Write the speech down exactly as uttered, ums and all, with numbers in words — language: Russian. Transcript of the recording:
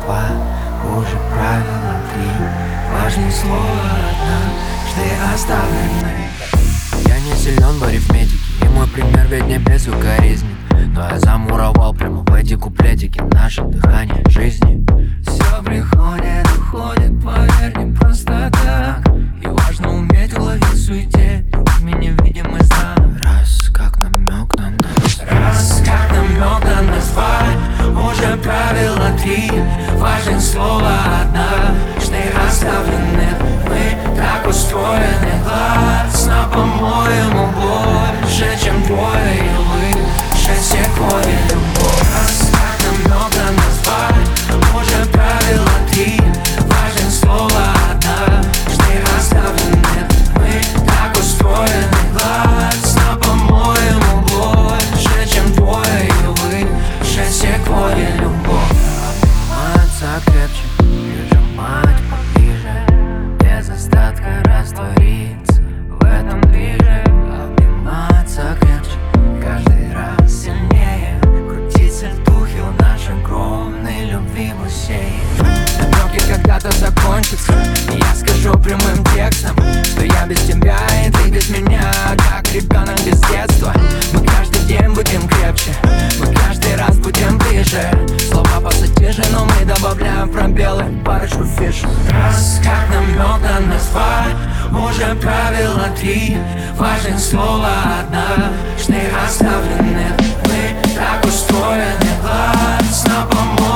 два, уже правило три. Важнее слово однажды оставлены. Я не силен в арифметике, и мой пример ведь не безукоризнен. Но я замуровал прямо в эти куплетики наше дыхание жизни. Все приходит, уходит, поверь, не просто так. И важно уметь уловить в суете ими невидимый знак. Раз, как намек на нас, раз, как намек на нас два, уже правило три. Важен слово однажды оставлены. Мы так устроены, гласно, по-моему, больше, чем двое и выше секвойя любовь. Раз, как намек на нас два, уже правило три. Важен слово однажды оставлены. Мы так устроены, гласно, по-моему, больше, чем двое и выше секвойя любовь. Обниматься крепче, прижимать поближе, без остатка раствориться в этом движе. Обниматься крепче, каждый раз сильнее, крутиться в духе у нашей огромной любви бассейн. Намеки когда-то закончатся, и я скажу прямым текстом, что я без тебя и ты без меня, как ребенок без детства. Мы каждый день будем крепче, мы каждый раз будем ближе. Слова пассатижи, но мы добавляем пробелы, парочку фишек. Раз, как намек на нас два, уже правило три. Важен слово однажды оставлены. Мы так устроены, гласно, по-моему,